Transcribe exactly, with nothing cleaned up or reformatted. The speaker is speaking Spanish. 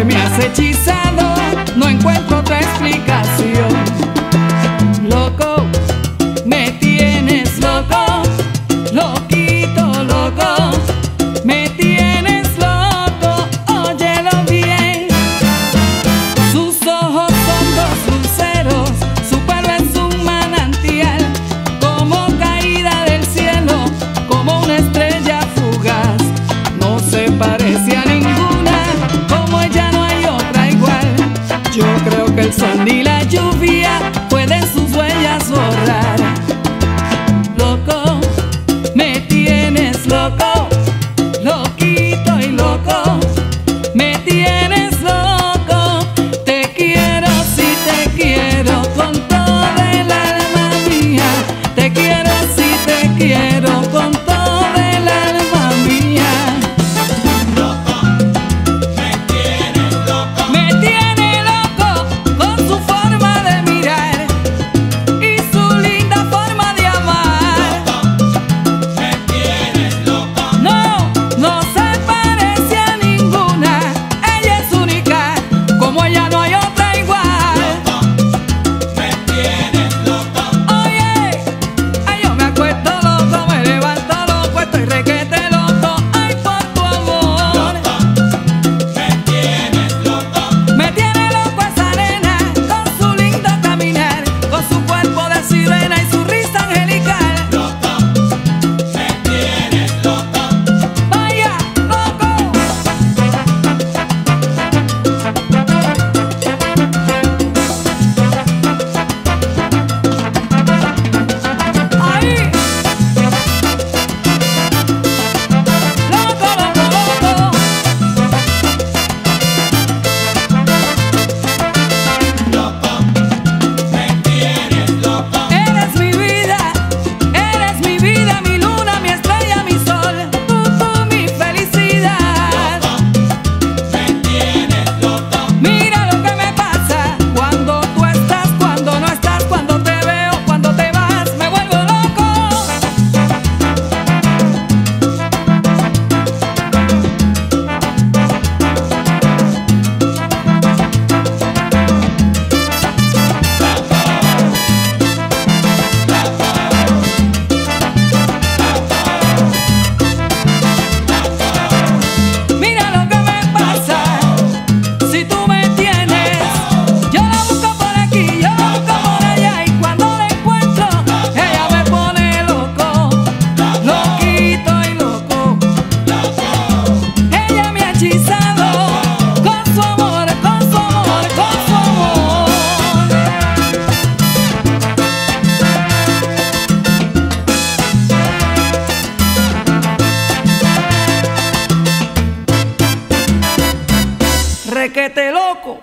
que me has hechizado, no encuentro otra explicación. Loco, me tienes loco, loquito, loco, me tienes loco, óyelo bien. Sus ojos son dos luceros, su pelo es un manantial, como caída del cielo, como una estrella fugaz. No se parece a ninguna, como ella no hay otra igual. Yo creo que el sol ni la lluvia pueden sus huellas borrar. Loco, me tienes loco, loquito y loco, me tienes loco. Te quiero, sí te quiero con toda el alma mía. Te quiero, sí te quiero con toda el alma mía. Me tiene loco con su forma de mirar y su linda forma de amar. No, no se parece a ninguna, ella es única, como ella no hay otra igual. Oye, ay, yo me acuesto loco, me levanto loco, estoy requete loco, ay, por tu amor. Me tiene loco esa nena, con su lindo caminar, con su cuerpo de sirena y su risa angelical. Vaya, loco. Ahí. Loco, loco, loco. Eres mi vida, eres mi vida, mi luna, mi estrella, mi sol, tú, tú, mi felicidad. Mira lo que me pasa cuando tú estás, cuando no estás, cuando te veo, cuando te vas, me vuelvo loco. Mira lo que me pasa, si tú me tienes, yo la busco por aquí, yo la busco por allá, y cuando la encuentro, ella me pone loco, loquito y loco. Ella me ha hechizado con su amor, con su amor, con su amor. Requete loco.